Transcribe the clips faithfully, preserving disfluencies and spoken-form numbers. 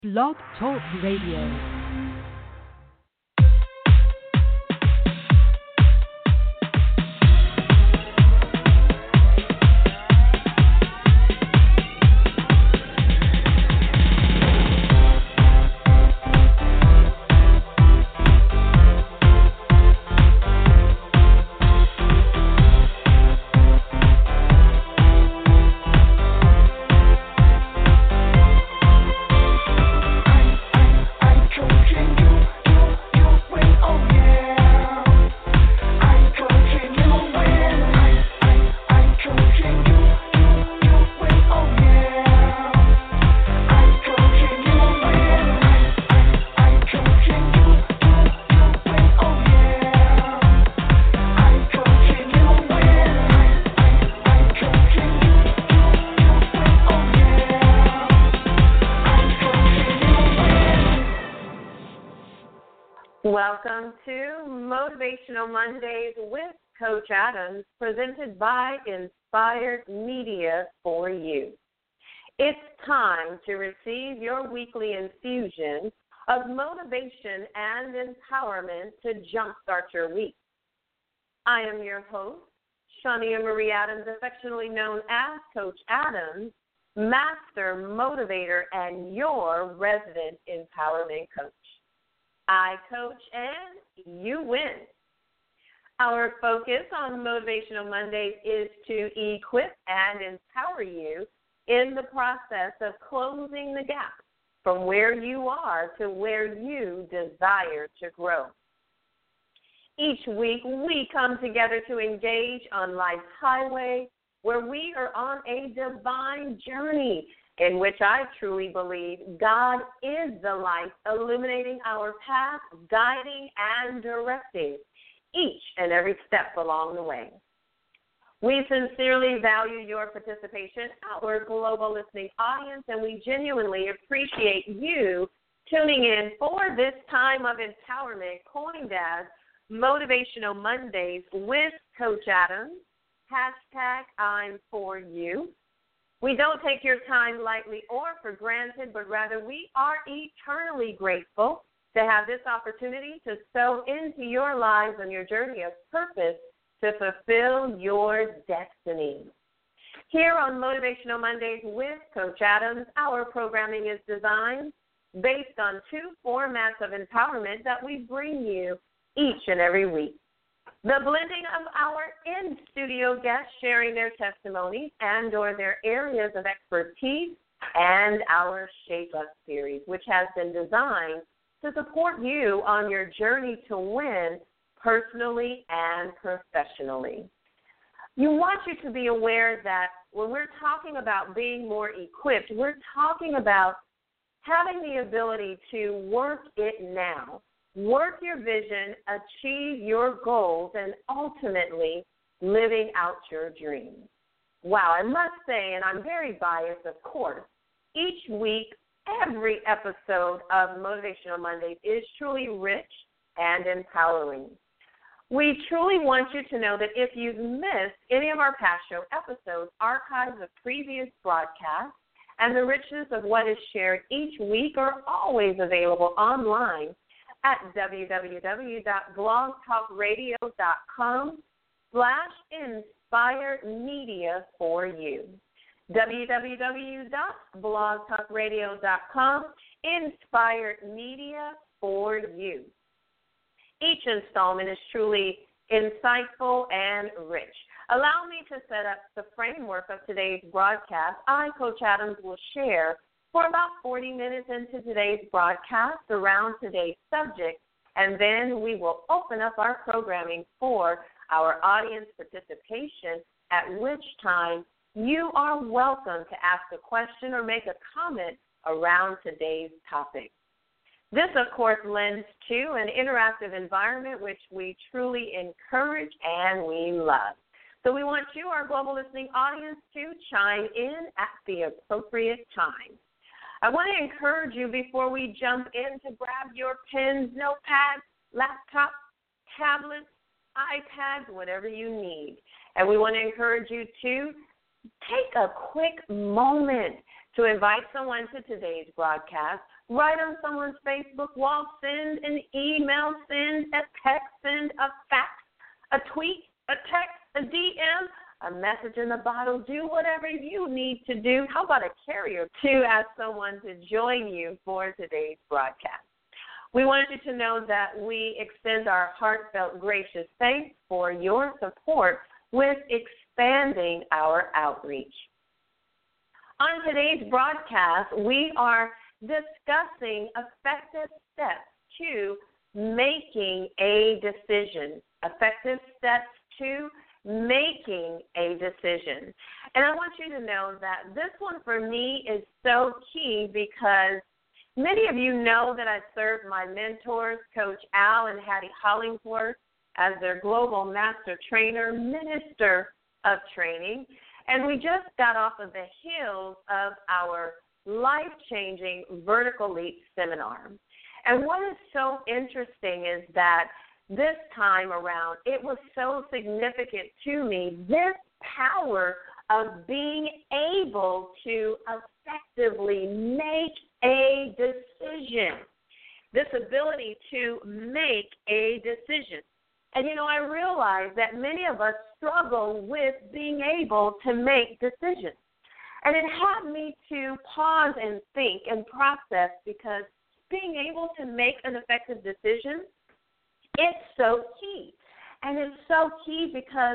Blog Talk Radio. Welcome to Motivational Mondays with Coach Adams, presented by Inspired Media for you. It's time to receive your weekly infusion of motivation and empowerment to jumpstart your week. I am your host, Shania Marie Adams, affectionately known as Coach Adams, Master Motivator and your resident empowerment coach. I coach and you win. Our focus on Motivational Mondays is to equip and empower you in the process of closing the gap from where you are to where you desire to grow. Each week, we come together to engage on life's highway where we are on a divine journey in which I truly believe God is the light illuminating our path, guiding and directing each and every step along the way. We sincerely value your participation, our global listening audience, and we genuinely appreciate you tuning in for this time of empowerment coined as Motivational Mondays with Coach Adams, hashtag I'm for you. We don't take your time lightly or for granted, but rather we are eternally grateful to have this opportunity to sow into your lives on your journey of purpose to fulfill your destiny. Here on Motivational Mondays with Coach Adams, our programming is designed based on two formats of empowerment that we bring you each and every week. The blending of our in-studio guests sharing their testimonies and or their areas of expertise, and our Shape Up series, which has been designed to support you on your journey to win personally and professionally. You want you to be aware that when we're talking about being more equipped, we're talking about having the ability to work it now. Work your vision, achieve your goals, and ultimately living out your dreams. Wow, I must say, and I'm very biased, of course, each week, every episode of Motivational Mondays is truly rich and empowering. We truly want you to know that if you've missed any of our past show episodes, archives of previous broadcasts, and the richness of what is shared each week are always available online at www.blogtalkradio.com slash inspired media for you. www.blogtalkradio.com inspired media for you. Each installment is truly insightful and rich. Allow me to set up the framework of today's broadcast. I, Coach Adams, will share for about forty minutes into today's broadcast around today's subject, and then we will open up our programming for our audience participation, at which time you are welcome to ask a question or make a comment around today's topic. This, of course, lends to an interactive environment which we truly encourage and we love. So we want you, our global listening audience, to chime in at the appropriate time. I want to encourage you before we jump in to grab your pens, notepads, laptops, tablets, iPads, whatever you need. And we want to encourage you to take a quick moment to invite someone to today's broadcast write on someone's Facebook wall, send an email, send a text, send a fax, a tweet, a text, a D M, a message in the bottle. Do whatever you need to do. How about a carrier to ask someone to join you for today's broadcast? We want you to know that we extend our heartfelt, gracious thanks for your support with expanding our outreach. On today's broadcast, we are discussing effective steps to making a decision. Effective steps to making a decision. And I want you to know that this one for me is so key because many of you know that I served my mentors, Coach Al and Hattie Hollingsworth, as their global master trainer, minister of training. And we just got off of the heels of our life-changing Vertical Leap seminar. And what is so interesting is that this time around, it was so significant to me, this power of being able to effectively make a decision, this ability to make a decision. And, you know, I realize that many of us struggle with being able to make decisions. And it had me to pause and think and process because being able to make an effective decision, it's so key. And it's so key because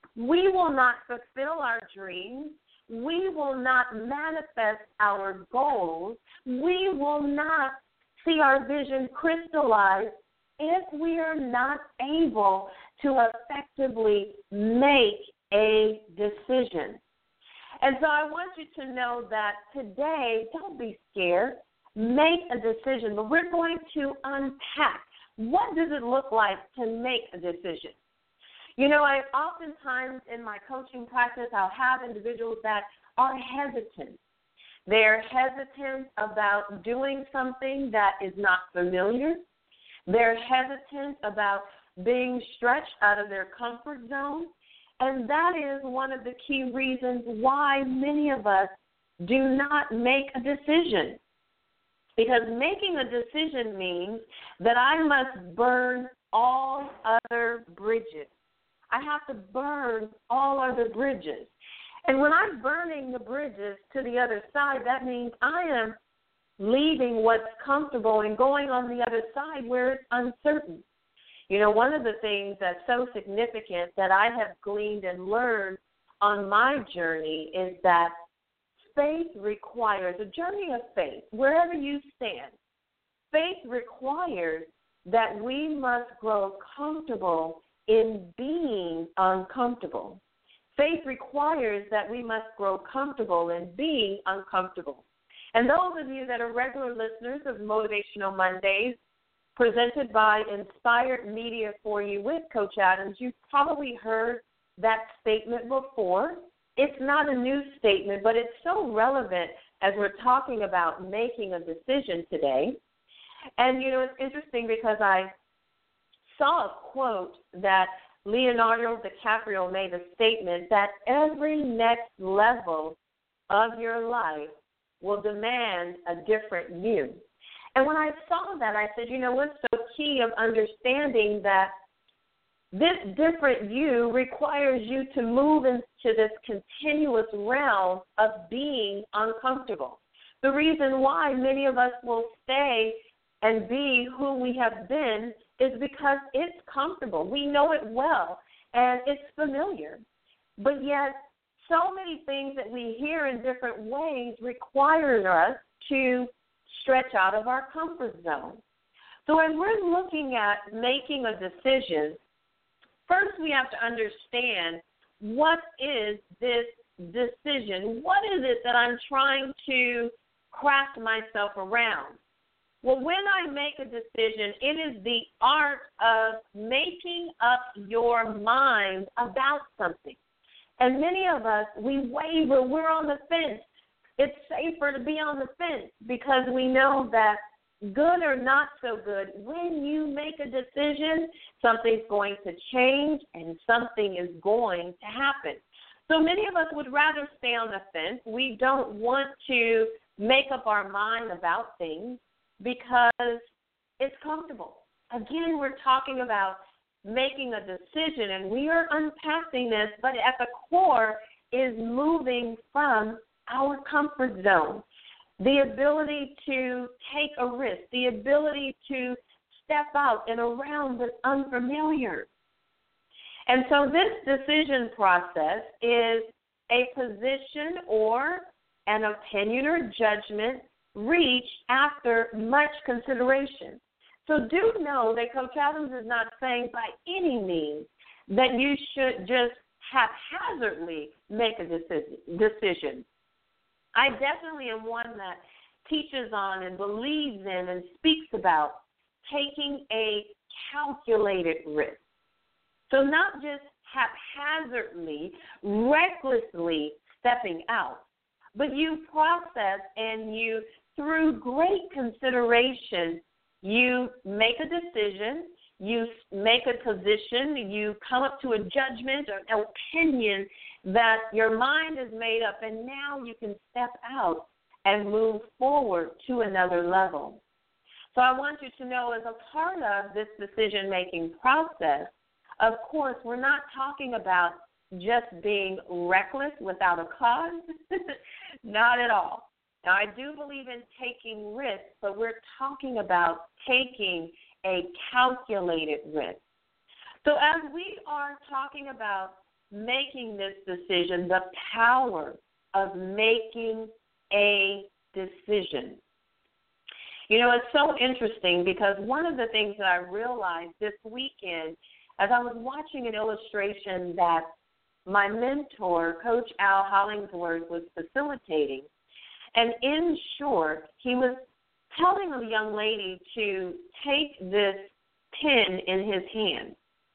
we will not fulfill our dreams. We will not manifest our goals. We will not see our vision crystallize if we are not able to effectively make a decision. And so I want you to know that today, don't be scared. Make a decision. But we're going to unpack what does it look like to make a decision. You know, I oftentimes in my coaching practice, I'll have individuals that are hesitant. They're hesitant about doing something that is not familiar. They're hesitant about being stretched out of their comfort zone. And that is one of the key reasons why many of us do not make a decision. Because making a decision means that I must burn all other bridges. I have to burn all other bridges. And when I'm burning the bridges to the other side, that means I am leaving what's comfortable and going on the other side where it's uncertain. You know, one of the things that's so significant that I have gleaned and learned on my journey is that faith requires, a journey of faith, wherever you stand, faith requires that we must grow comfortable in being uncomfortable. Faith requires that we must grow comfortable in being uncomfortable. And those of you that are regular listeners of Motivational Mondays, presented by Inspired Media for You with Coach Adams, you've probably heard that statement before. It's not a new statement, but it's so relevant as we're talking about making a decision today. And, you know, it's interesting because I saw a quote that Leonardo DiCaprio made a statement that every next level of your life will demand a different you. And when I saw that, I said, you know, what's so key of understanding that this different you requires you to move into this continuous realm of being uncomfortable. The reason why many of us will stay and be who we have been is because it's comfortable. We know it well, and it's familiar. But yet, so many things that we hear in different ways require us to stretch out of our comfort zone. So when we're looking at making a decision, first we have to understand what is this decision? What is it that I'm trying to craft myself around? Well, when I make a decision, it is the art of making up your mind about something. And many of us, we waver, we're on the fence. It's safer to be on the fence because we know that good or not so good, when you make a decision, something's going to change and something is going to happen. So many of us would rather stay on the fence. We don't want to make up our mind about things. because it's comfortable. Again, we're talking about making a decision, and we are unpacking this, but at the core is moving from our comfort zone, the ability to take a risk, the ability to step out and around the unfamiliar. And so this decision process is a position or an opinion or judgment reached after much consideration. So do know that Coach Adams is not saying by any means that you should just haphazardly make a decision. I definitely am one that teaches on and believes in and speaks about taking a calculated risk. So not just haphazardly, recklessly stepping out, but you process and you, through great consideration, you make a decision, you make a position, you come up to a judgment or an opinion that your mind is made up, and now you can step out and move forward to another level. So I want you to know, as a part of this decision-making process, of course, we're not talking about just being reckless without a cause. Not at all. Now, I do believe in taking risks, but we're talking about taking a calculated risk. So as we are talking about making this decision, the power of making a decision. You know, it's so interesting because one of the things that I realized this weekend as I was watching an illustration that my mentor, Coach Al Hollingsworth, was facilitating, and in short, he was telling a young lady to take this pen in his hand.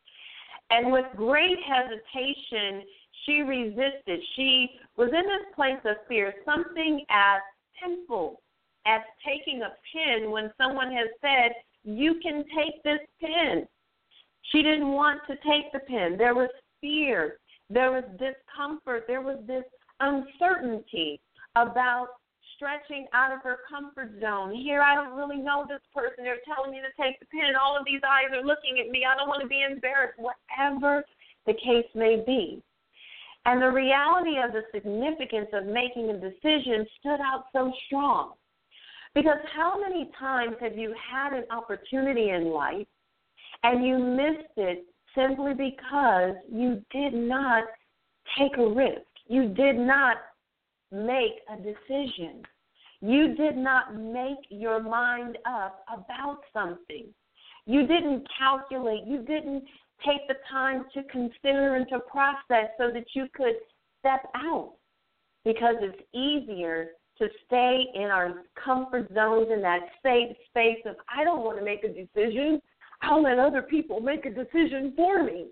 And with great hesitation, she resisted. She was in this place of fear, something as simple as taking a pen when someone has said, you can take this pen. She didn't want to take the pen. There was fear. There was discomfort. There was this uncertainty about stretching out of her comfort zone. Here, I don't really know this person. They're telling me to take the pen. All of these eyes are looking at me. I don't want to be embarrassed, whatever the case may be. And the reality of the significance of making a decision stood out so strong. Because how many times have you had an opportunity in life and you missed it simply because you did not take a risk? You did not make a decision. You did not make your mind up about something. You didn't calculate. You didn't take the time to consider and to process so that you could step out, because it's easier to stay in our comfort zones, in that safe space of, I don't want to make a decision. I'll let other people make a decision for me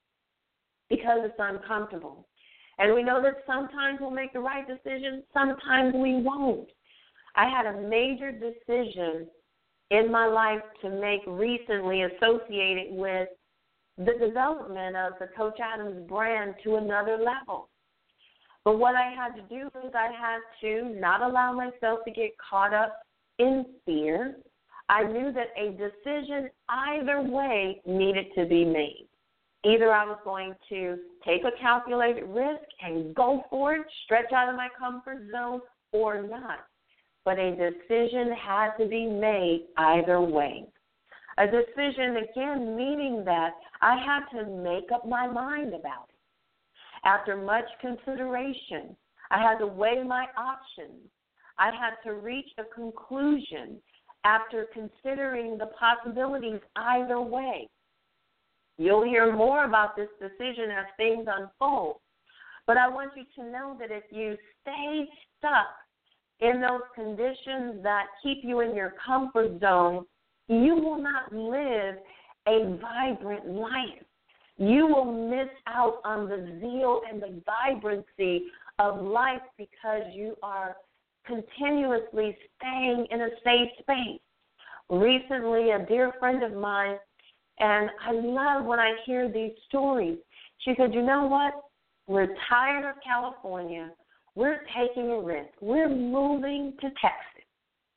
because it's uncomfortable. And we know that sometimes we'll make the right decision, sometimes we won't. I had a major decision in my life to make recently associated with the development of the Coach Adams brand to another level. But what I had to do is I had to not allow myself to get caught up in fear. I knew that a decision either way needed to be made. Either I was going to take a calculated risk and go for it, stretch out of my comfort zone, or not. But a decision had to be made either way. A decision, again, meaning that I had to make up my mind about it. After much consideration, I had to weigh my options. I had to reach a conclusion after considering the possibilities either way. You'll hear more about this decision as things unfold. But I want you to know that if you stay stuck in those conditions that keep you in your comfort zone, you will not live a vibrant life. You will miss out on the zeal and the vibrancy of life because you are continuously staying in a safe space. Recently, a dear friend of mine, and I love when I hear these stories, she said, you know what? We're tired of California. We're taking a risk. We're moving to Texas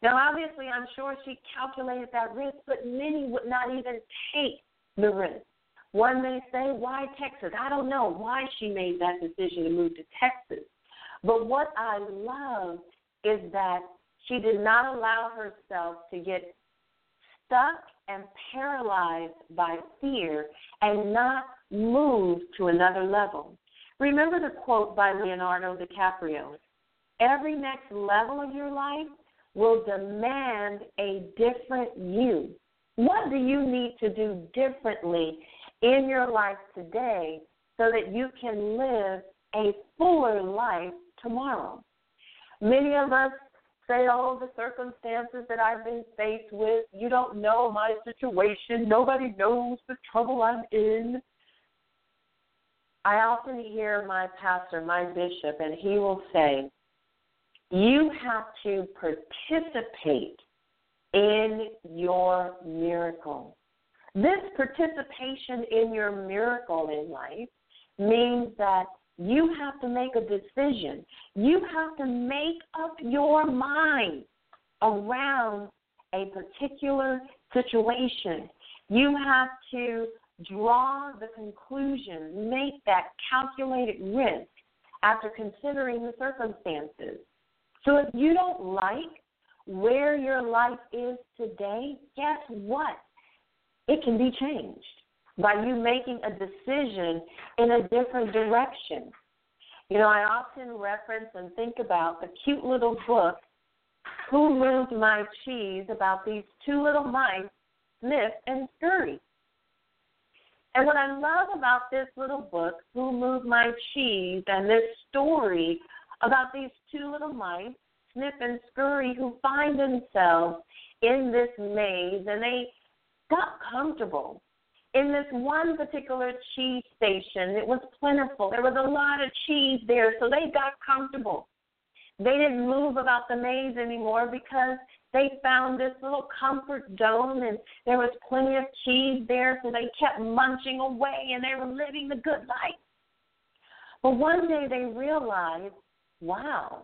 Now, obviously, I'm sure she calculated that risk, but many would not even take the risk. One may say, why Texas? I don't know why she made that decision to move to Texas. But what I love is that she did not allow herself to get stuck and paralyzed by fear and not move to another level. Remember the quote by Leonardo DiCaprio, every next level of your life will demand a different you. What do you need to do differently in your life today so that you can live a fuller life tomorrow? Many of us say, oh, the circumstances that I've been faced with, you don't know my situation. Nobody knows the trouble I'm in. I often hear my pastor, my bishop, and he will say, you have to participate in your miracle. This participation in your miracle in life means that you have to make a decision. You have to make up your mind around a particular situation. You have to draw the conclusion, make that calculated risk after considering the circumstances. So if you don't like where your life is today, guess what? It can be changed by you making a decision in a different direction. You know, I often reference and think about the cute little book, Who Moved My Cheese, about these two little mice, Sniff and Scurry. And what I love about this little book, Who Moved My Cheese, and this story about these two little mice, Sniff and Scurry, who find themselves in this maze, and they got comfortable. In this one particular cheese station, it was plentiful. There was a lot of cheese there, so they got comfortable. They didn't move about the maze anymore because they found this little comfort zone, and there was plenty of cheese there, so they kept munching away, and they were living the good life. But one day they realized, wow,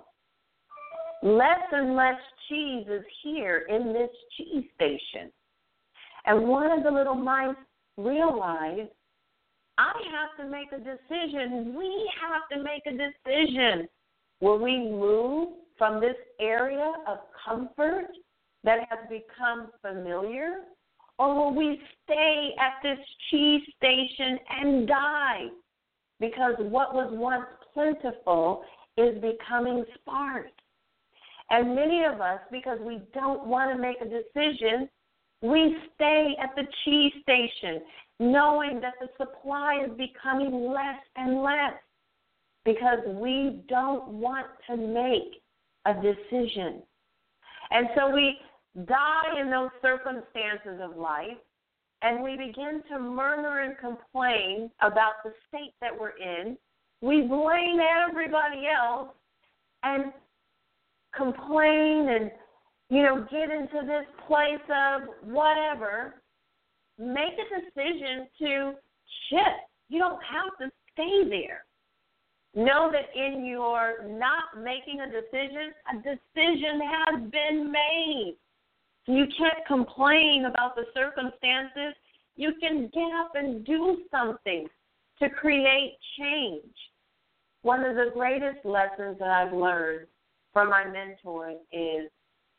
less and less cheese is here in this cheese station. And one of the little mice realized, I have to make a decision. We have to make a decision. Will we move from this area of comfort that has become familiar, or will we stay at this cheese station and die? Because what was once plentiful is becoming sparse. And many of us, because we don't want to make a decision, we stay at the cheese station knowing that the supply is becoming less and less because we don't want to make a decision. And so we die in those circumstances of life, and we begin to murmur and complain about the state that we're in. We blame everybody else and complain and, you know, get into this place of whatever. Make a decision to shift. You don't have to stay there. Know that in your not making a decision, a decision has been made. You can't complain about the circumstances. You can get up and do something to create change. One of the greatest lessons that I've learned from my mentors is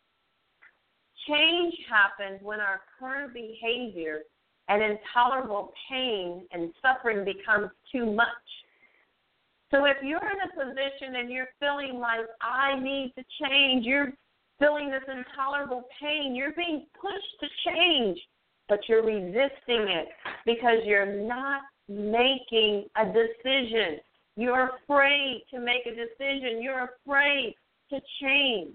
change happens when our current behavior and intolerable pain and suffering becomes too much. So if you're in a position and you're feeling like, I need to change, you're feeling this intolerable pain, you're being pushed to change, but you're resisting it because you're not making a decision. You're afraid to make a decision. You're afraid to change.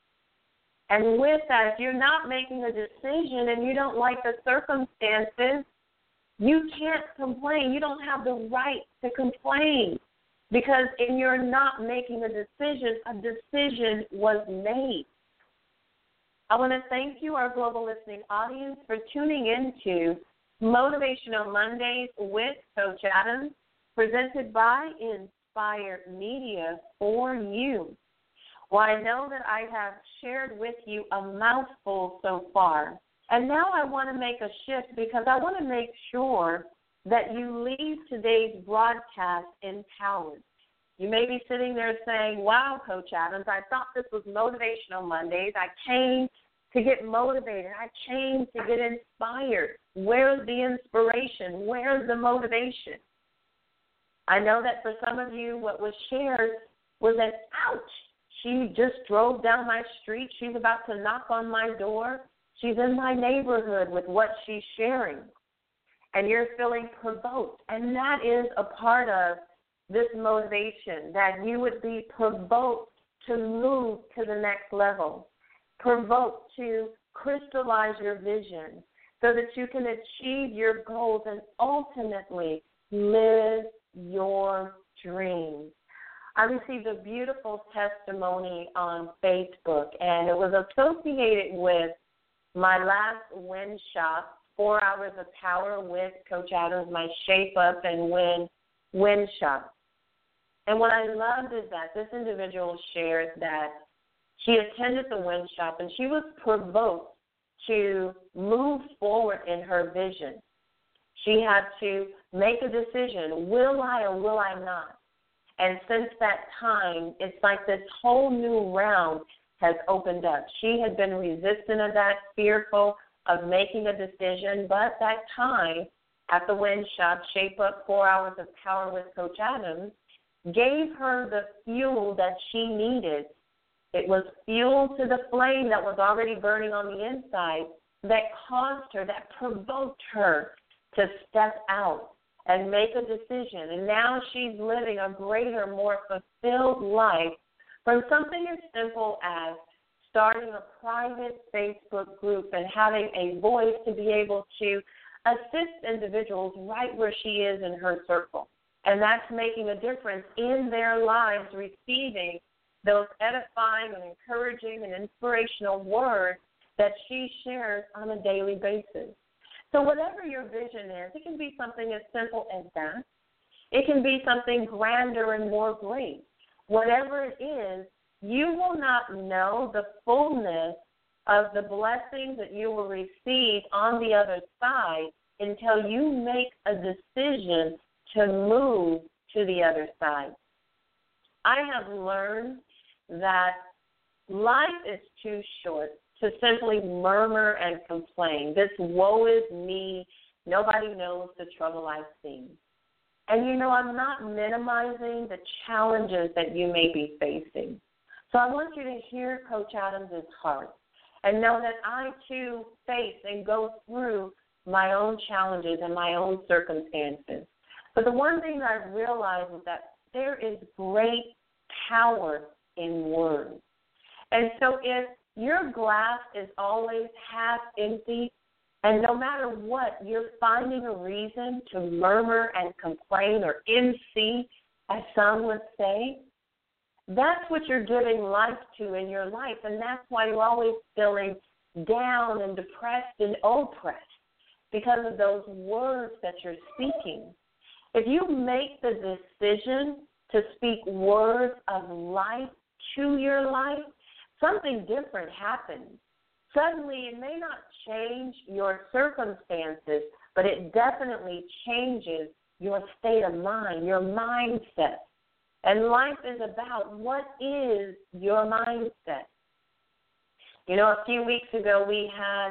And with that, if you're not making a decision and you don't like the circumstances, you can't complain. You don't have the right to complain because in your not making a decision, a decision was made. I want to thank you, our global listening audience, for tuning into Motivational Mondays with Coach Adams, presented by Inspire Media for you. Well, I know that I have shared with you a mouthful so far, and now I want to make a shift because I want to make sure that you leave today's broadcast empowered. You may be sitting there saying, wow, Coach Adams, I thought this was Motivational Mondays. I came to get motivated. I came to get inspired. Where's the inspiration? Where's the motivation? I know that for some of you, what was shared was an ouch. She just drove down my street. She's about to knock on my door. She's in my neighborhood with what she's sharing. And you're feeling provoked. And that is a part of this motivation, that you would be provoked to move to the next level, provoked to crystallize your vision so that you can achieve your goals and ultimately live your dreams. I received a beautiful testimony on Facebook, and it was associated with my last Win Shop, Four Hours of Power with Coach Adams, my Shape Up and Win Win Shop. And what I loved is that this individual shared that she attended the Win Shop and she was provoked to move forward in her vision. She had to make a decision, will I or will I not? And since that time, it's like this whole new realm has opened up. She had been resistant of that, fearful of making a decision, but that time at the Win Shop, Shape Up, Four Hours of Power with Coach Adams, gave her the fuel that she needed. It was fuel to the flame that was already burning on the inside that caused her, that provoked her to step out and make a decision. And now she's living a greater, more fulfilled life from something as simple as starting a private Facebook group and having a voice to be able to assist individuals right where she is in her circle. And that's making a difference in their lives, receiving those edifying and encouraging and inspirational words that she shares on a daily basis. So whatever your vision is, it can be something as simple as that. It can be something grander and more great. Whatever it is, you will not know the fullness of the blessings that you will receive on the other side until you make a decision to move to the other side. I have learned that life is too short to simply murmur and complain. This woe is me, nobody knows the trouble I've seen. And, you know, I'm not minimizing the challenges that you may be facing. So I want you to hear Coach Adams' heart and know that I, too, face and go through my own challenges and my own circumstances. But the one thing that I've realized is that there is great power in words. And so if your glass is always half empty, and no matter what, you're finding a reason to murmur and complain or M C, as some would say, that's what you're giving life to in your life, and that's why you're always feeling down and depressed and oppressed because of those words that you're speaking. If you make the decision to speak words of life to your life, something different happens. Suddenly, it may not change your circumstances, but it definitely changes your state of mind, your mindset. And life is about what is your mindset. You know, a few weeks ago, we had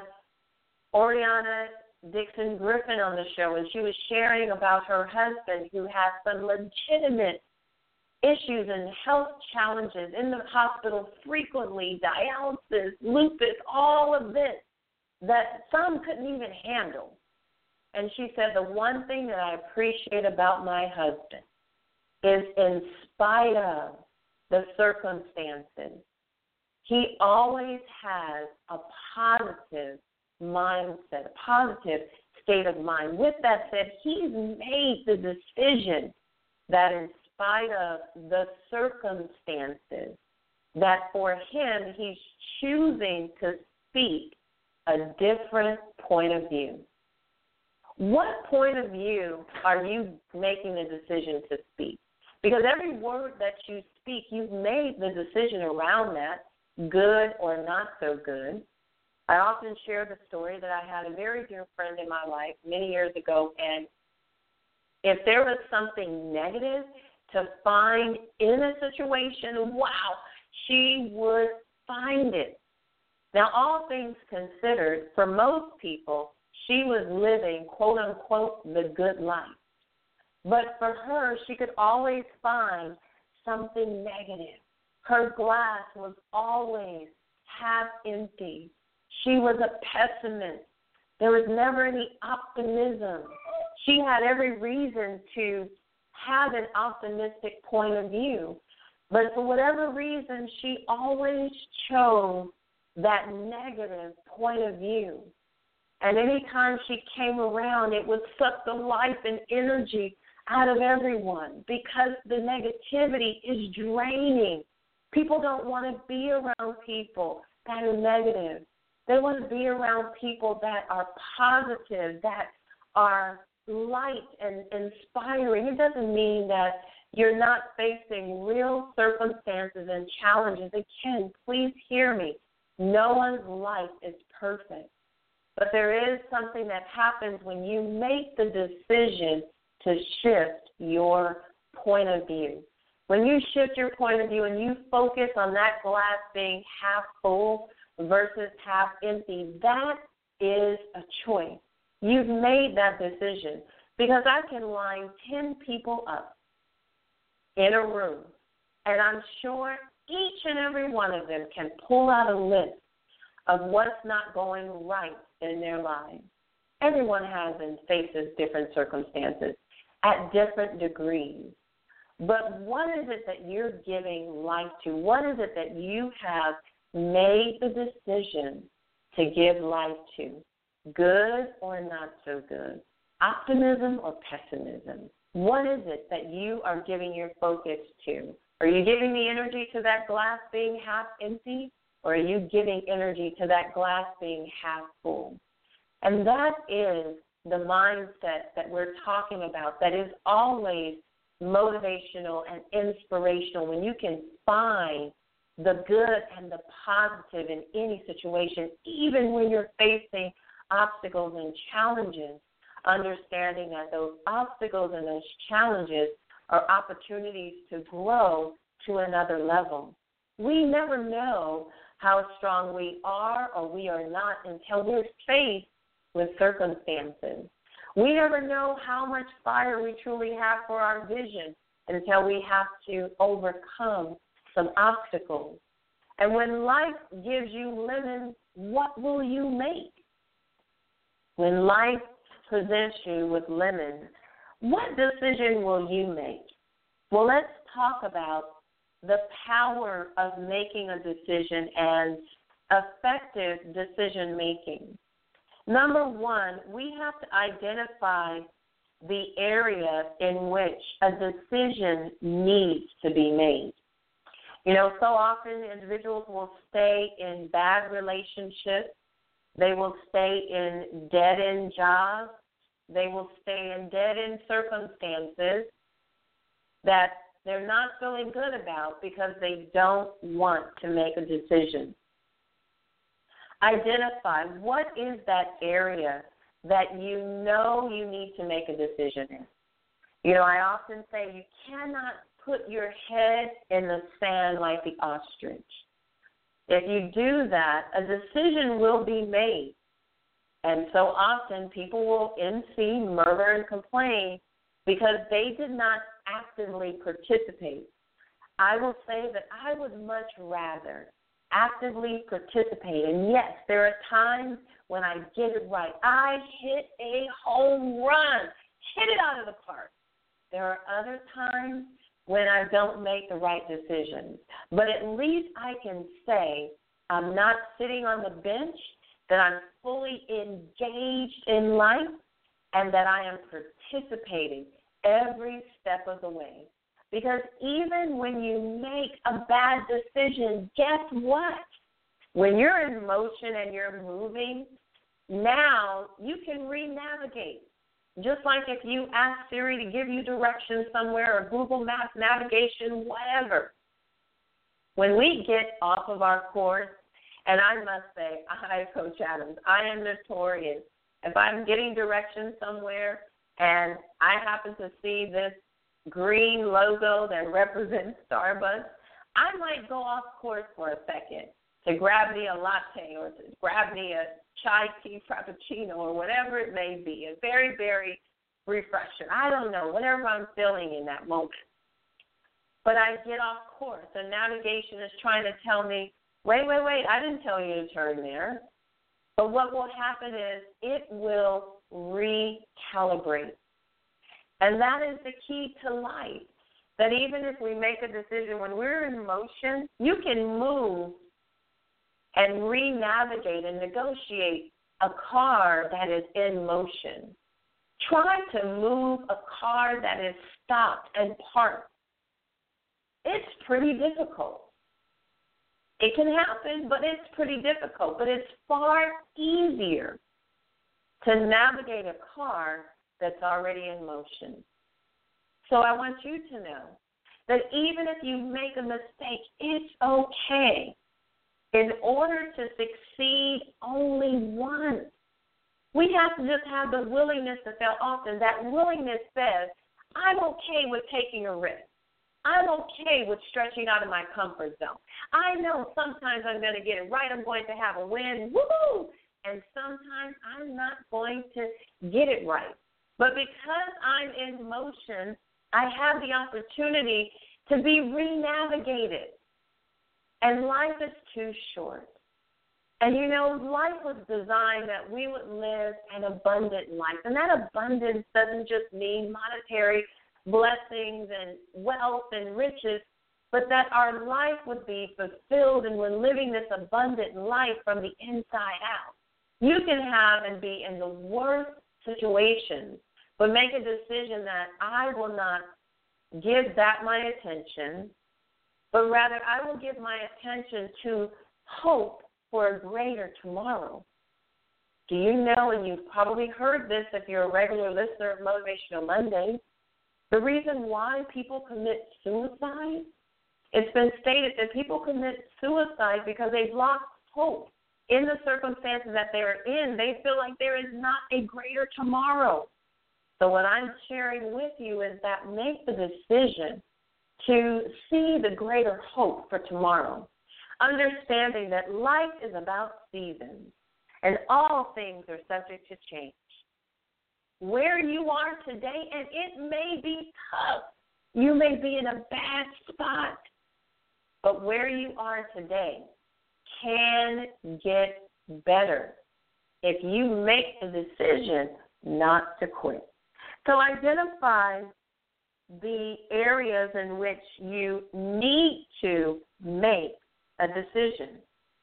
Oriana Dixon Griffin on the show, and she was sharing about her husband who has some legitimate issues and health challenges in the hospital frequently, dialysis, lupus, all of this that some couldn't even handle. And she said, the one thing that I appreciate about my husband is in spite of the circumstances, he always has a positive mindset, a positive state of mind. With that said, he's made the decision that in spite of the circumstances, that for him, he's choosing to speak a different point of view. What point of view are you making the decision to speak? Because every word that you speak, you've made the decision around that, good or not so good. I often share the story that I had a very dear friend in my life many years ago, and if there was something negative to find in a situation, wow, she would find it. Now, all things considered, for most people, she was living, quote, unquote, the good life. But for her, she could always find something negative. Her glass was always half empty. She was a pessimist. There was never any optimism. She had every reason to have an optimistic point of view. But for whatever reason, she always chose that negative point of view. And anytime she came around, it would suck the life and energy out of everyone because the negativity is draining. People don't want to be around people that are negative. They want to be around people that are positive, that are light and inspiring. It doesn't mean that you're not facing real circumstances and challenges. Again, please hear me. No one's life is perfect. But there is something that happens when you make the decision to shift your point of view. When you shift your point of view and you focus on that glass being half full versus half empty, that is a choice. You've made that decision, because I can line ten people up in a room, and I'm sure each and every one of them can pull out a list of what's not going right in their lives. Everyone has and faces different circumstances at different degrees. But what is it that you're giving life to? What is it that you have made the decision to give life to? Good or not so good? Optimism or pessimism? What is it that you are giving your focus to? Are you giving the energy to that glass being half empty, or are you giving energy to that glass being half full? And that is the mindset that we're talking about, that is always motivational and inspirational, when you can find the good and the positive in any situation, even when you're facing obstacles and challenges, understanding that those obstacles and those challenges are opportunities to grow to another level. We never know how strong we are or we are not until we're faced with circumstances. We never know how much fire we truly have for our vision until we have to overcome some obstacles. And when life gives you lemons, what will you make? When life presents you with lemons, what decision will you make? Well, let's talk about the power of making a decision and effective decision making. Number one, we have to identify the area in which a decision needs to be made. You know, so often individuals will stay in bad relationships. They will stay in dead-end jobs. They will stay in dead-end circumstances that they're not feeling good about because they don't want to make a decision. Identify what is that area that you know you need to make a decision in. You know, I often say you cannot put your head in the sand like the ostrich. If you do that, a decision will be made. And so often people will N C, murmur, and complain because they did not actively participate. I will say that I would much rather actively participate. And yes, there are times when I get it right. I hit a home run, hit it out of the park. There are other times when I don't make the right decisions. But at least I can say I'm not sitting on the bench, that I'm fully engaged in life, and that I am participating every step of the way. Because even when you make a bad decision, guess what? When you're in motion and you're moving, now you can re-navigate. Just like if you ask Siri to give you directions somewhere or Google Maps navigation, whatever, When we get off of our course, and I must say, I, Coach Adams, I am notorious. If I'm getting directions somewhere and I happen to see this green logo that represents Starbucks, I might go off course for a second to grab me a latte or to grab me a chai tea frappuccino or whatever it may be. A very, very refresher. I don't know, whatever I'm feeling in that moment. But I get off course, and navigation is trying to tell me, wait, wait, wait, I didn't tell you to turn there. But what will happen is it will recalibrate. And that is the key to life, that even if we make a decision when we're in motion, you can move and re-navigate and negotiate a car that is in motion. Try to move a car that is stopped and parked. It's pretty difficult. It can happen, but it's pretty difficult. But it's far easier to navigate a car that's already in motion. So I want you to know that even if you make a mistake, it's okay. In order to succeed only once, we have to just have the willingness to fail often. That willingness says, I'm okay with taking a risk. I'm okay with stretching out of my comfort zone. I know sometimes I'm going to get it right. I'm going to have a win. Woo-hoo! And sometimes I'm not going to get it right. But because I'm in motion, I have the opportunity to be re-navigated. And life is too short. And, you know, life was designed that we would live an abundant life. And that abundance doesn't just mean monetary blessings and wealth and riches, but that our life would be fulfilled and we're living this abundant life from the inside out. You can have and be in the worst situations, but make a decision that I will not give that my attention, but rather I will give my attention to hope for a greater tomorrow. Do you know, and you've probably heard this if you're a regular listener of Motivational Mondays, the reason why people commit suicide, it's been stated that people commit suicide because they've lost hope. In the circumstances that they're in, they feel like there is not a greater tomorrow. So what I'm sharing with you is that make the decision to see the greater hope for tomorrow, understanding that life is about seasons and all things are subject to change. Where you are today, and it may be tough. You may be in a bad spot, but where you are today can get better if you make the decision not to quit. So identify the areas in which you need to make a decision.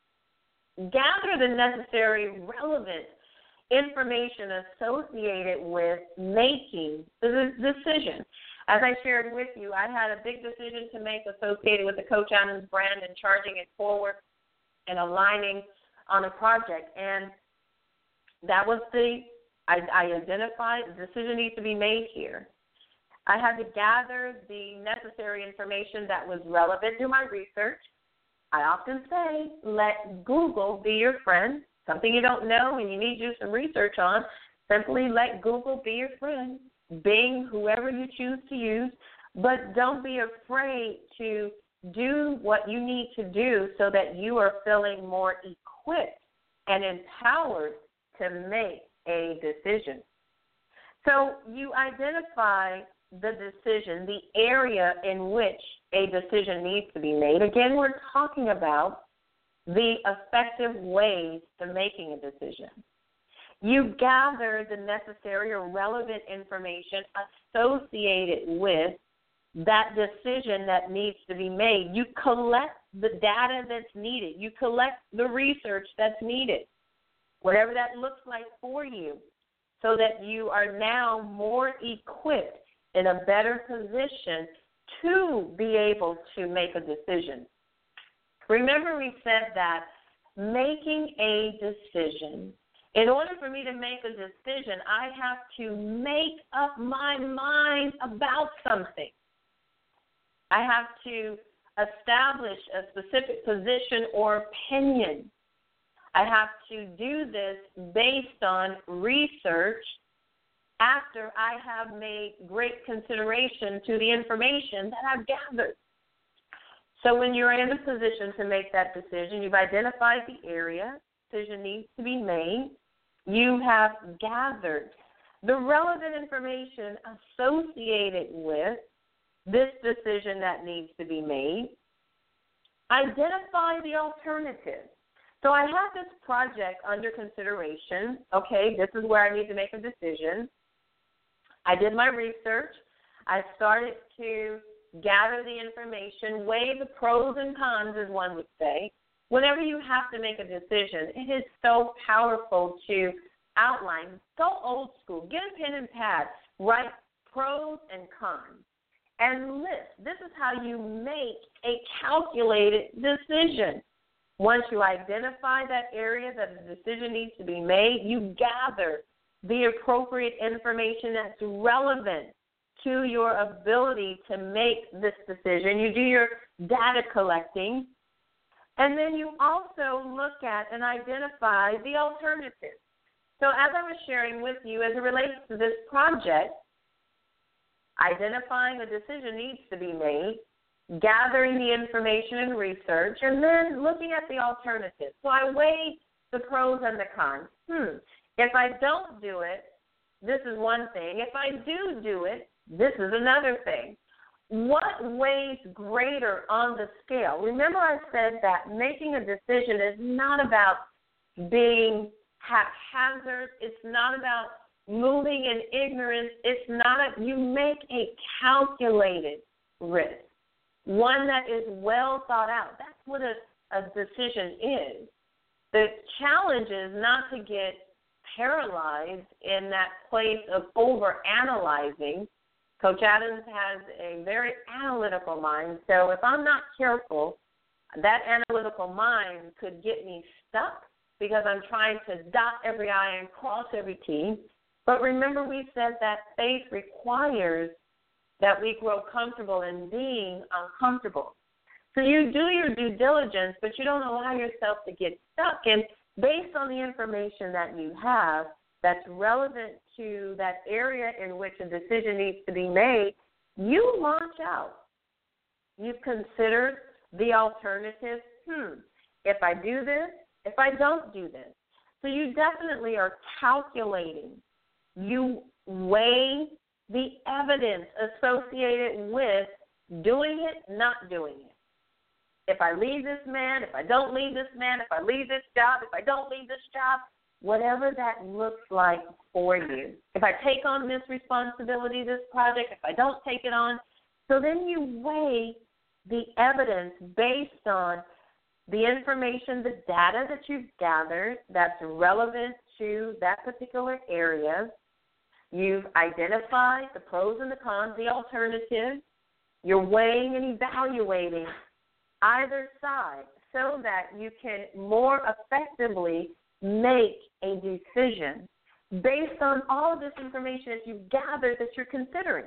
Gather the necessary relevant information associated with making the decision. As I shared with you, I had a big decision to make associated with the Coach Adams brand and charging it forward and aligning on a project. And that was the, I, I identified the decision needs to be made here. I had to gather the necessary information that was relevant to my research. I often say, let Google be your friend. Something you don't know and you need to do some research on, simply let Google be your friend. Bing, whoever you choose to use, but don't be afraid to do what you need to do so that you are feeling more equipped and empowered to make a decision. So you identify the decision, the area in which a decision needs to be made. Again, we're talking about the effective ways to making a decision. You gather the necessary or relevant information associated with that decision that needs to be made. You collect the data that's needed. You collect the research that's needed, whatever that looks like for you, so that you are now more equipped in a better position to be able to make a decision. Remember, we said that making a decision, in order for me to make a decision, I have to make up my mind about something. I have to establish a specific position or opinion. I have to do this based on research after I have made great consideration to the information that I've gathered. So when you're in a position to make that decision, you've identified the area, decision needs to be made, you have gathered the relevant information associated with this decision that needs to be made, identify the alternative. So I have this project under consideration. Okay, this is where I need to make a decision. I did my research. I started to gather the information, weigh the pros and cons, as one would say. Whenever you have to make a decision, it is so powerful to outline. Go old school. Get a pen and pad. Write pros and cons and list. This is how you make a calculated decision. Once you identify that area that the decision needs to be made, you gather the appropriate information that's relevant to your ability to make this decision. You do your data collecting, and then you also look at and identify the alternatives. So as I was sharing with you, as it relates to this project, identifying a decision needs to be made, gathering the information and research, and then looking at the alternatives. So I weighed the pros and the cons. Hmm. If I don't do it, this is one thing. If I do do it, this is another thing. What weighs greater on the scale? Remember I said that making a decision is not about being haphazard. It's not about moving in ignorance. It's not a, you make a calculated risk, one that is well thought out. That's what a, a decision is. The challenge is not to get paralyzed in that place of overanalyzing. Coach Adams has a very analytical mind, so if I'm not careful, that analytical mind could get me stuck because I'm trying to dot every I and cross every T. But remember we said that faith requires that we grow comfortable in being uncomfortable. So you do your due diligence, but you don't allow yourself to get stuck. And based on the information that you have that's relevant to that area in which a decision needs to be made, you launch out. You've considered the alternative. Hmm, if I do this, if I don't do this. So you definitely are calculating. You weigh the evidence associated with doing it, not doing it. If I leave this man, if I don't leave this man, if I leave this job, if I don't leave this job, whatever that looks like for you. If I take on this responsibility, this project, if I don't take it on, so then you weigh the evidence based on the information, the data that you've gathered that's relevant to that particular area. You've identified the pros and the cons, the alternatives. You're weighing and evaluating either side so that you can more effectively make a decision based on all of this information that you've gathered that you're considering.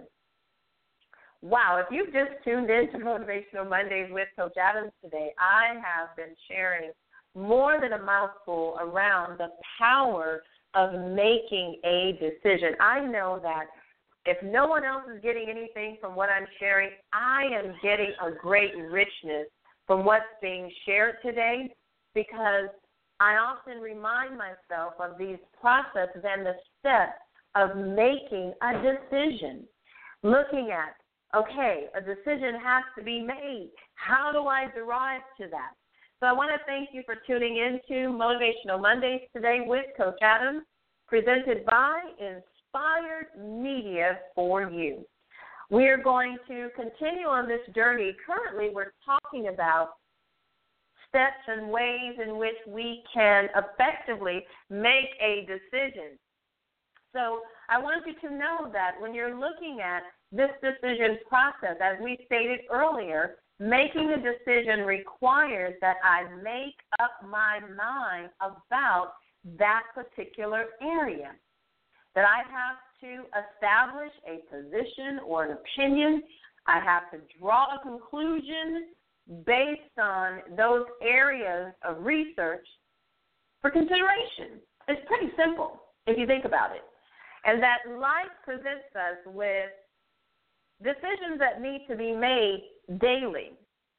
Wow, if you've just tuned in to Motivational Mondays with Coach Adams today, I have been sharing more than a mouthful around the power of making a decision. I know that if no one else is getting anything from what I'm sharing, I am getting a great richness from what's being shared today, because I often remind myself of these processes and the steps of making a decision, looking at, okay, a decision has to be made. How do I derive to that? So I want to thank you for tuning in to Motivational Mondays today with Coach Adams, presented by Inspired Media for you. We are going to continue on this journey. Currently, we're talking about steps and ways in which we can effectively make a decision. So I want you to know that when you're looking at this decision process, as we stated earlier, making a decision requires that I make up my mind about that particular area, that I have to establish a position or an opinion. I have to draw a conclusion based on those areas of research for consideration. It's pretty simple if you think about it. And that life presents us with decisions that need to be made daily.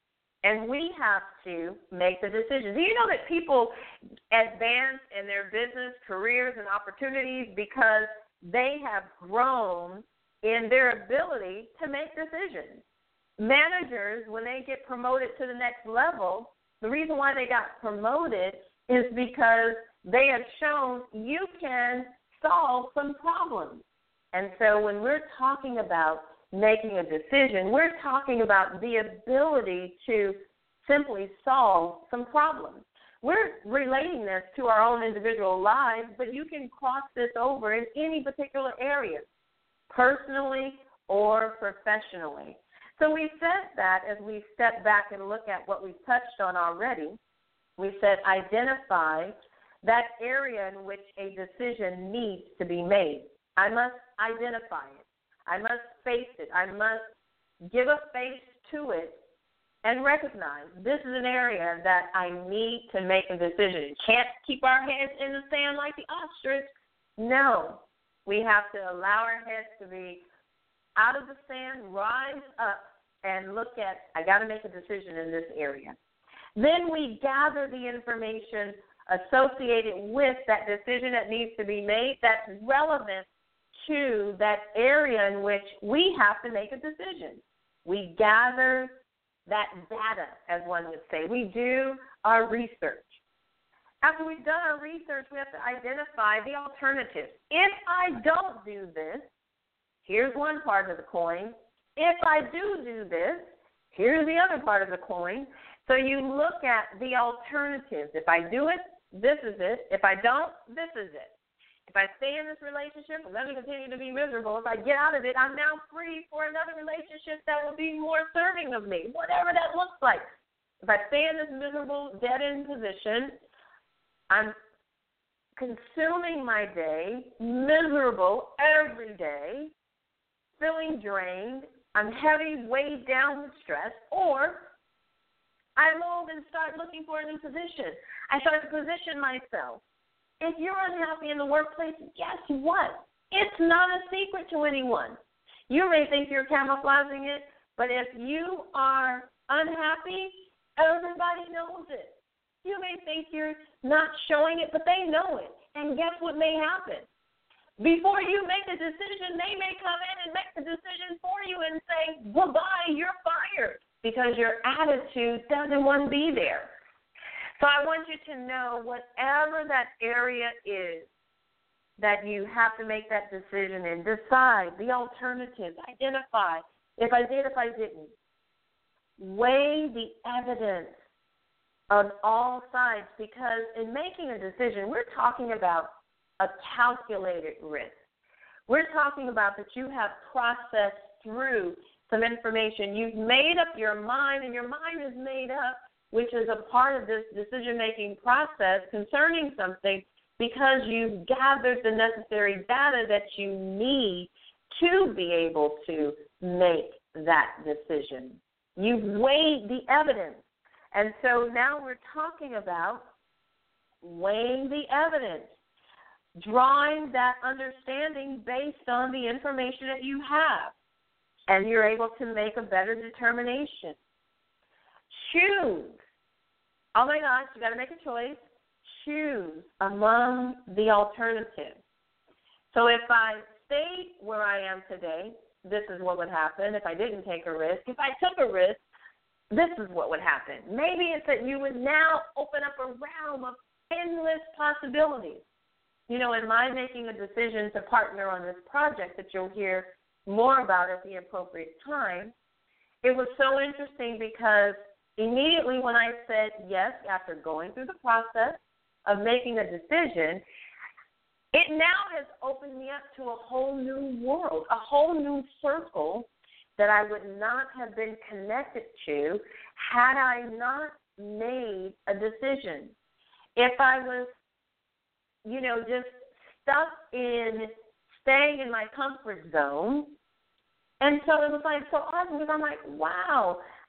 And we have to make the decisions. Do you know that people advance in their business, careers, and opportunities because they have grown in their ability to make decisions? Managers, when they get promoted to the next level, the reason why they got promoted is because they have shown you can solve some problems. And so when we're talking about making a decision, we're talking about the ability to simply solve some problems. We're relating this to our own individual lives, but you can cross this over in any particular area, personally or professionally. So we said that as we step back and look at what we've touched on already, we said identify that area in which a decision needs to be made. I must identify it. I must face it. I must give a face to it and recognize this is an area that I need to make a decision. Can't keep our heads in the sand like the ostrich. No, we have to allow our heads to be out of the sand, rise up, and look at, I got to make a decision in this area. Then we gather the information associated with that decision that needs to be made that's relevant to that area in which we have to make a decision. We gather that data, as one would say. We do our research. After we've done our research, we have to identify the alternatives. If I don't do this, here's one part of the coin. If I do do this, here's the other part of the coin. So you look at the alternatives. If I do it, this is it. If I don't, this is it. If I stay in this relationship, I'm going to continue to be miserable. If I get out of it, I'm now free for another relationship that will be more serving of me, whatever that looks like. If I stay in this miserable, dead-end position, I'm consuming my day, miserable every day, feeling drained, I'm heavy, weighed down with stress, or I move and start looking for a new position. I start to position myself. If you're unhappy in the workplace, guess what? It's not a secret to anyone. You may think you're camouflaging it, but if you are unhappy, everybody knows it. You may think you're not showing it, but they know it. And guess what may happen? Before you make a decision, they may come in and make the decision for you and say, goodbye, you're fired, because your attitude doesn't want to be there. So I want you to know whatever that area is that you have to make that decision in, decide the alternatives, identify. If I did, if I didn't. Weigh the evidence on all sides, because in making a decision, we're talking about a calculated risk. We're talking about that you have processed through some information. You've made up your mind, and your mind is made up, which is a part of this decision-making process concerning something, because you've gathered the necessary data that you need to be able to make that decision. You've weighed the evidence. And so now we're talking about weighing the evidence, drawing that understanding based on the information that you have, and you're able to make a better determination. Choose. Oh, my gosh, you got to make a choice. Choose among the alternatives. So if I stayed where I am today, this is what would happen. If I didn't take a risk, if I took a risk, this is what would happen. Maybe it's that you would now open up a realm of endless possibilities. You know, in my making a decision to partner on this project that you'll hear more about at the appropriate time, it was so interesting because immediately when I said yes, after going through the process of making a decision, it now has opened me up to a whole new world, a whole new circle that I would not have been connected to had I not made a decision. If I was, you know, just stuck in staying in my comfort zone, and so it was like so awesome because I'm like, wow,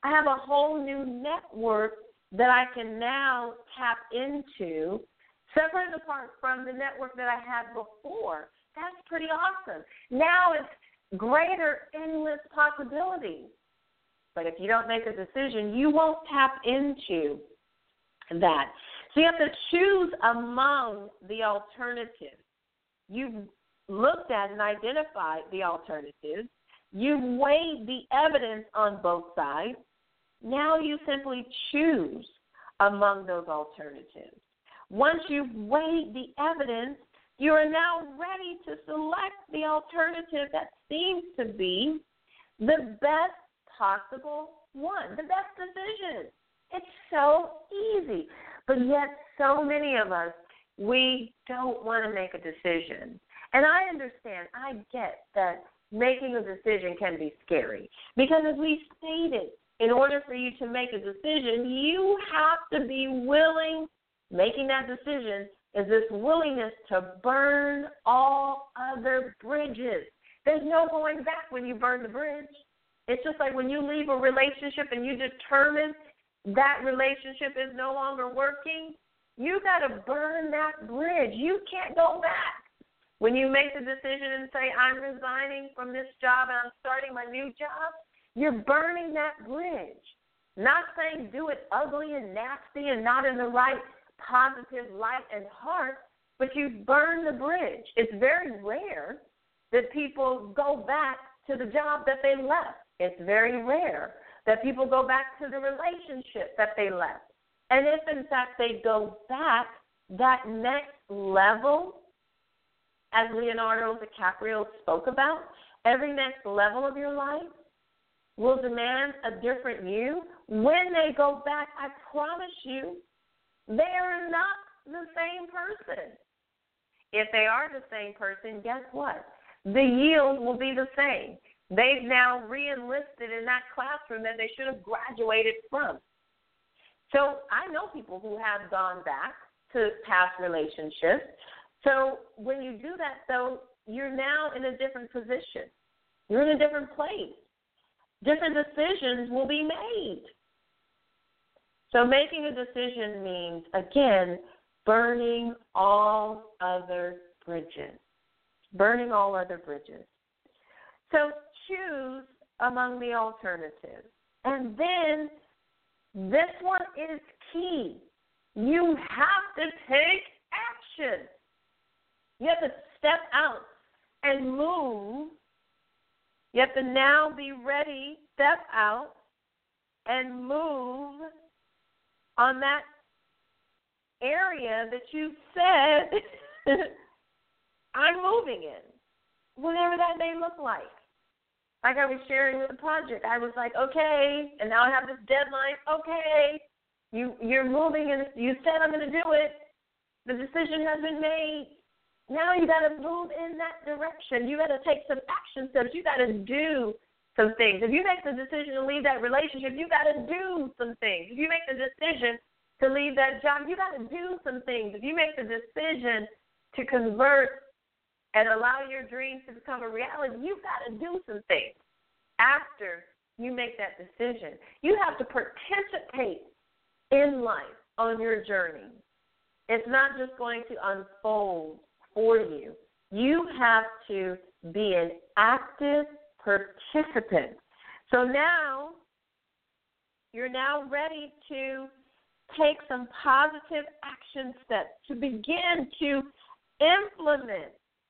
I have a whole new network that I can now tap into, separate and apart from the network that I had before. That's pretty awesome. Now it's greater, endless possibilities. But if you don't make a decision, you won't tap into that. So you have to choose among the alternatives. You've looked at and identified the alternatives. You've weighed the evidence on both sides. Now you simply choose among those alternatives. Once you've weighed the evidence, you are now ready to select the alternative that seems to be the best possible one, the best decision. It's so easy. But yet so many of us, we don't want to make a decision. And I understand, I get that making a decision can be scary. Because as we stated, in order for you to make a decision, you have to be willing. Making that decision is this willingness to burn all other bridges. There's no going back when you burn the bridge. It's just like when you leave a relationship and you determine that relationship is no longer working, you got to burn that bridge. You can't go back. When you make the decision and say, I'm resigning from this job and I'm starting my new job, you're burning that bridge. Not saying do it ugly and nasty and not in the right positive light and heart, but you burn the bridge. It's very rare that people go back to the job that they left. It's very rare that people go back to the relationship that they left. And if, in fact, they go back, that next level, as Leonardo DiCaprio spoke about, every next level of your life will demand a different you. When they go back, I promise you, they are not the same person. If they are the same person, guess what? The yield will be the same. They've now re-enlisted in that classroom that they should have graduated from. So I know people who have gone back to past relationships. So when you do that, though, you're now in a different position. You're in a different place. Different decisions will be made. So making a decision means, again, burning all other bridges. Burning all other bridges. So choose among the alternatives. And then this one is key. You have to take action. You have to step out and move. You have to now be ready, step out, and move on that area that you said I'm moving in, whatever that may look like. Like I was sharing with the project, I was like, okay, and now I have this deadline. Okay, you, you're moving, and you said I'm going to do it. The decision has been made. Now you got to move in that direction. You got to take some action steps. You got to do some things. If you make the decision to leave that relationship, you got to do some things. If you make the decision to leave that job, you got to do some things. If you make the decision to convert and allow your dreams to become a reality, you've got to do some things after you make that decision. You have to participate in life on your journey. It's not just going to unfold for you. You have to be an active participant. So now you're now ready to take some positive action steps to begin to implement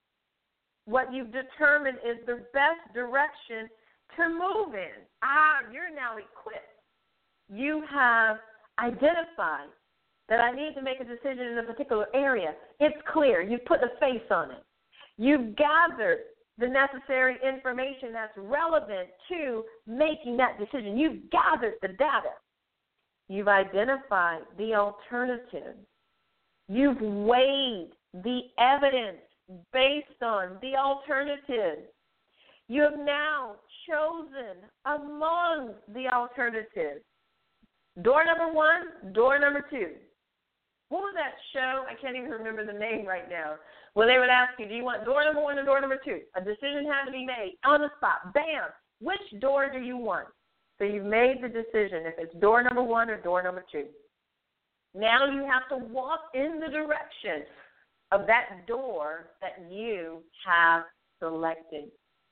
what you've determined is the best direction to move in. Ah, you're now equipped. You have identified that I need to make a decision in a particular area. It's clear. You've put a face on it. You've gathered the necessary information that's relevant to making that decision. You've gathered the data. You've identified the alternative. You've weighed the evidence based on the alternative. You have now chosen among the alternatives. Door number one, door number two. What was that show? I can't even remember the name right now. Well, they would ask you, do you want door number one or door number two? A decision had to be made on the spot. Bam. Which door do you want? So you've made the decision if it's door number one or door number two. Now you have to walk in the direction of that door that you have selected.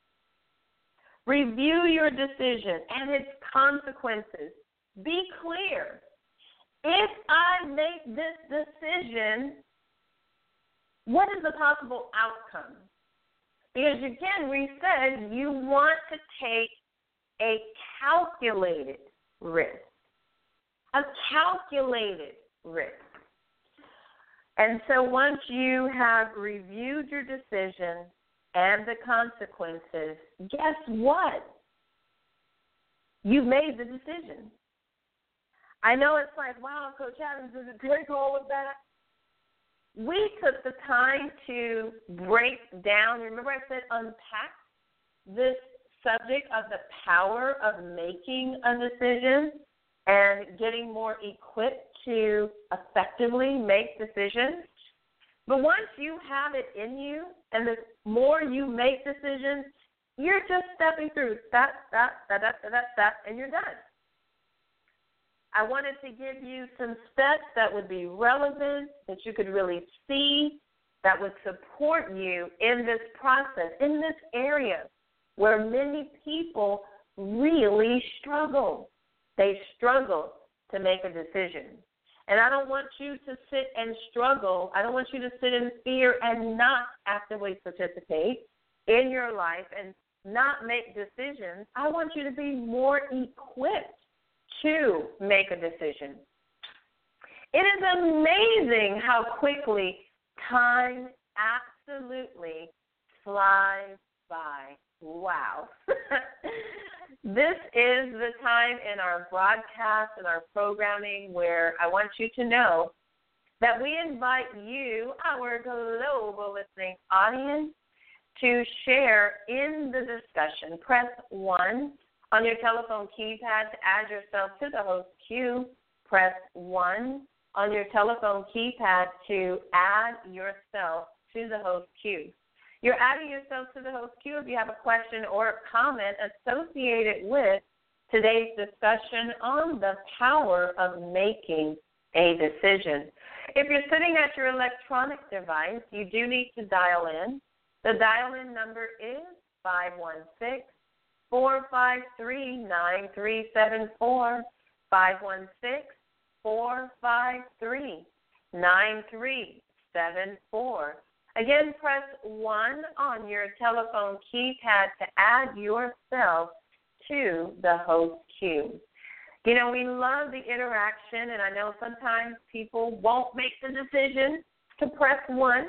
Review your decision and its consequences. Be clear. If I make this decision, what is the possible outcome? Because again, we said you want to take a calculated risk. A calculated risk. And so once you have reviewed your decision and the consequences, guess what? You've made the decision. I know it's like, wow, Coach Adams, does it take all of that? We took the time to break down, remember I said unpack this subject of the power of making a decision and getting more equipped to effectively make decisions. But once you have it in you and the more you make decisions, you're just stepping through that, that, that, that, that, that, and you're done. I wanted to give you some steps that would be relevant, that you could really see, that would support you in this process, in this area where many people really struggle. They struggle to make a decision. And I don't want you to sit and struggle. I don't want you to sit in fear and not actively participate in your life and not make decisions. I want you to be more equipped to make a decision. It is amazing how quickly time absolutely flies by. Wow. This is the time in our broadcast and our programming where I want you to know that we invite you, our global listening audience, to share in the discussion. Press one on your telephone keypad to add yourself to the host queue. Press one on your telephone keypad to add yourself to the host queue. You're adding yourself to the host queue if you have a question or a comment associated with today's discussion on the power of making a decision. If you're sitting at your electronic device, you do need to dial in. The dial-in number is five one six, four five three, nine three seven four, five one six, four five three, nine three seven four. Again, press one on your telephone keypad to add yourself to the host queue. You know, we love the interaction, and I know sometimes people won't make the decision to press one.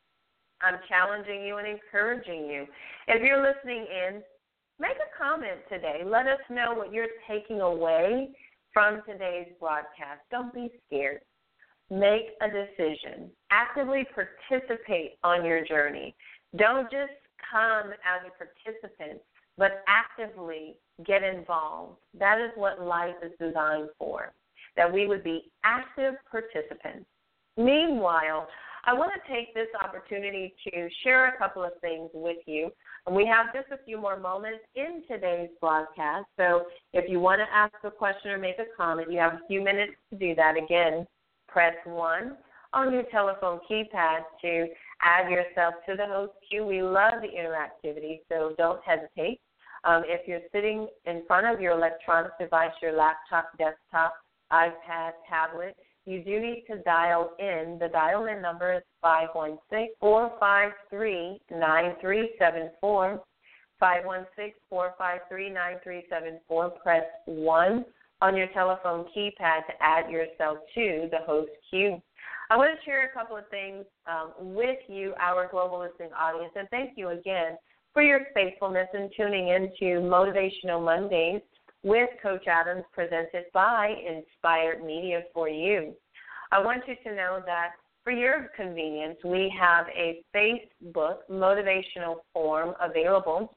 I'm challenging you and encouraging you. If you're listening in, make a comment today. Let us know what you're taking away from today's broadcast. Don't be scared. Make a decision. Actively participate on your journey. Don't just come as a participant, but actively get involved. That is what life is designed for, that we would be active participants. Meanwhile, I want to take this opportunity to share a couple of things with you. And we have just a few more moments in today's broadcast. So if you want to ask a question or make a comment, you have a few minutes to do that. Again, press one on your telephone keypad to add yourself to the host queue. We love the interactivity, so don't hesitate. Um, if you're sitting in front of your electronic device, your laptop, desktop, iPad, tablet, you do need to dial in. The dial-in number is five one six, four five three, nine three seven four, five one six, four five three, nine three seven four. Press one on your telephone keypad to add yourself to the host queue. I want to share a couple of things um, with you, our global listening audience, and thank you again for your faithfulness in tuning into Motivational Mondays with Coach Adams, presented by Inspired Media for you. I want you to know that for your convenience, we have a Facebook motivational forum available.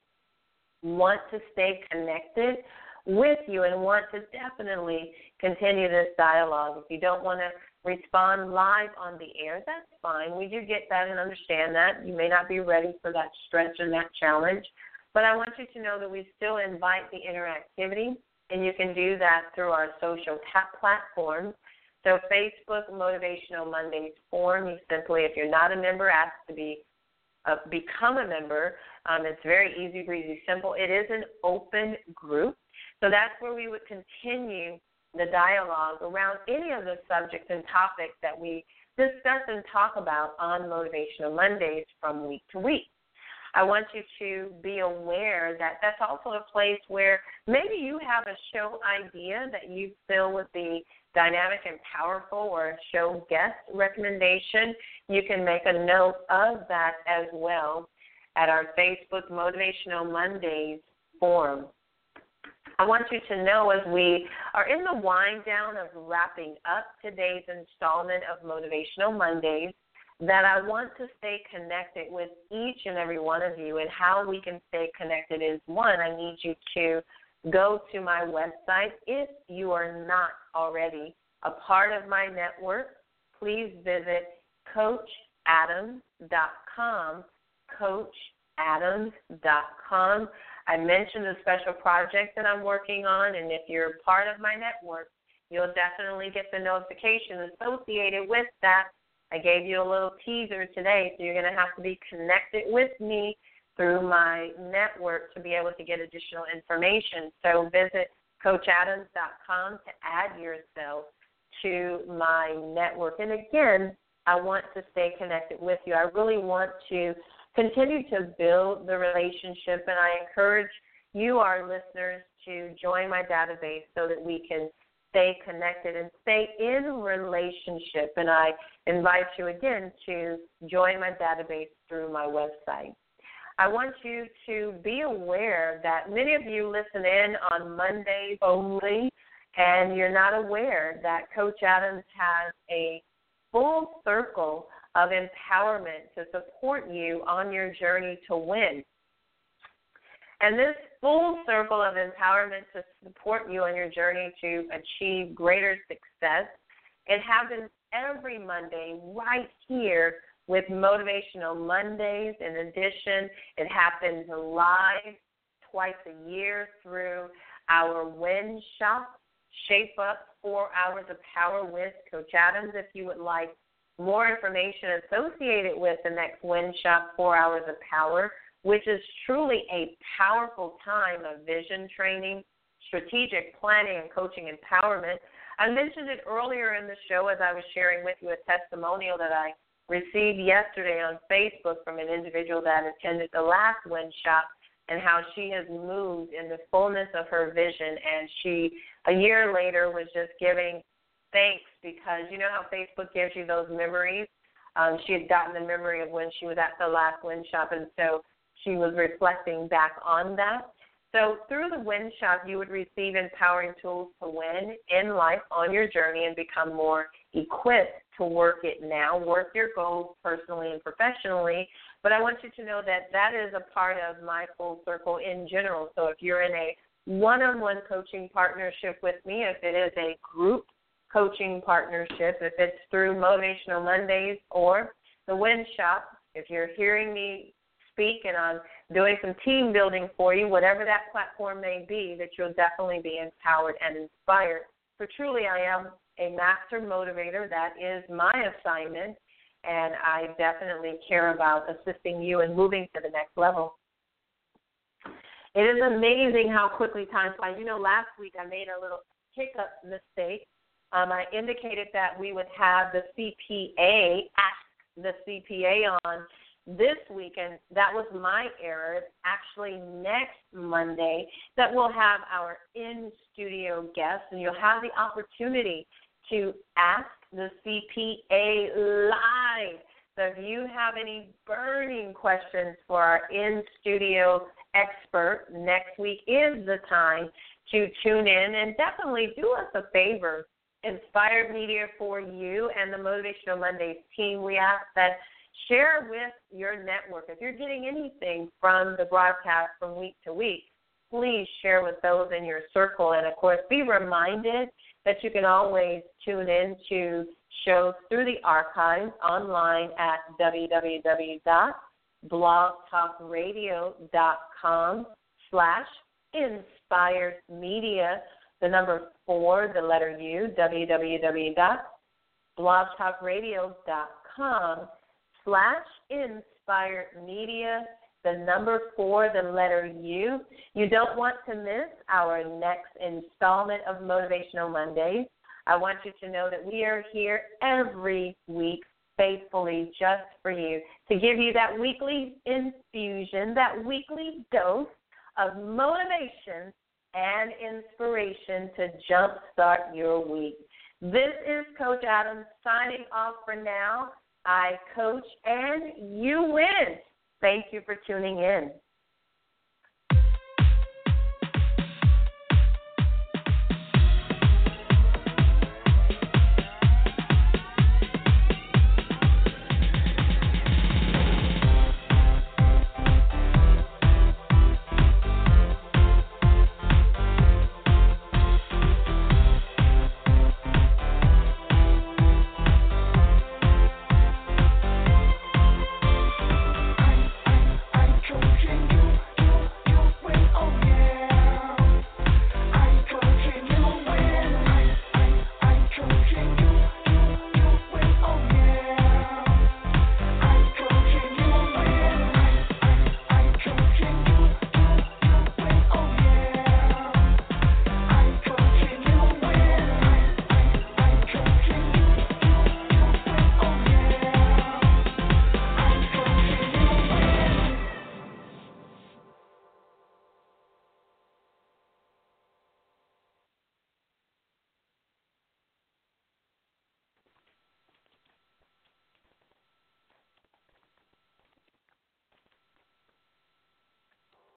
Want to stay connected with you and want to definitely continue this dialogue. If you don't want to respond live on the air, that's fine. We do get that and understand that. You may not be ready for that stretch and that challenge. But I want you to know that we still invite the interactivity, and you can do that through our social tap platforms. So Facebook Motivational Mondays forum, you simply, if you're not a member, ask to be uh, become a member. Um, it's very easy, breezy, simple. It is an open group. So that's where we would continue the dialogue around any of the subjects and topics that we discuss and talk about on Motivational Mondays from week to week. I want you to be aware that that's also a place where maybe you have a show idea that you feel would be dynamic and powerful, or a show guest recommendation. You can make a note of that as well at our Facebook Motivational Mondays forum. I want you to know, as we are in the wind down of wrapping up today's installment of Motivational Mondays, that I want to stay connected with each and every one of you. And how we can stay connected is, one, I need you to go to my website. If you are not already a part of my network, please visit coach adams dot com, coach adams dot com. I mentioned a special project that I'm working on, and if you're part of my network, you'll definitely get the notification associated with that. I gave you a little teaser today, so you're going to have to be connected with me through my network to be able to get additional information. So visit coach adams dot com to add yourself to my network. And again, I want to stay connected with you. I really want to continue to build the relationship, and I encourage you, our listeners, to join my database so that we can stay connected and stay in relationship. And I invite you again to join my database through my website. I want you to be aware that many of you listen in on Mondays only, and you're not aware that Coach Adams has a full circle of empowerment to support you on your journey to win. And this full circle of empowerment to support you on your journey to achieve greater success, it happens every Monday right here with Motivational Mondays. In addition, it happens live twice a year through our Win Shop, Shape Up Four Hours of Power with Coach Adams. If you would like more information associated with the next Win Shop Four Hours of Power, which is truly a powerful time of vision training, strategic planning, and coaching empowerment. I mentioned it earlier in the show as I was sharing with you a testimonial that I received yesterday on Facebook from an individual that attended the last Win Shop, and how she has moved in the fullness of her vision. And she, a year later, was just giving thanks because you know how Facebook gives you those memories? Um, she had gotten the memory of when she was at the last Win Shop, and so she was reflecting back on that. So through the Win Shop, you would receive empowering tools to win in life on your journey and become more equipped to work it now, work your goals personally and professionally. But I want you to know that that is a part of my full circle in general. So if you're in a one-on-one coaching partnership with me, if it is a group coaching partnership, if it's through Motivational Mondays or the Win Shop, if you're hearing me speak and I'm doing some team building for you, whatever that platform may be, that you'll definitely be empowered and inspired. For truly, I am a master motivator. That is my assignment, and I definitely care about assisting you in moving to the next level. It is amazing how quickly time flies. You know, last week I made a little hiccup mistake. Um, I indicated that we would have the C P A, ask the C P A on this week, and that was my error. It's actually next Monday that we'll have our in-studio guests, and you'll have the opportunity to ask the C P A live. So if you have any burning questions for our in-studio expert, next week is the time to tune in, and definitely do us a favor. Inspired Media for you and the Motivational Mondays team, we ask that share with your network. If you're getting anything from the broadcast from week to week, please share with those in your circle. And, of course, be reminded that you can always tune in to shows through the archives online at w w w dot blogtalkradio.com slash inspired media, the number four, the letter U, www.blogtalkradio.com slash inspired media, the number four, the letter U. You don't want to miss our next installment of Motivational Mondays. I want you to know that we are here every week faithfully just for you, to give you that weekly infusion, that weekly dose of motivation and inspiration to jumpstart your week. This is Coach Adams signing off for now. I coach and you win. Thank you for tuning in.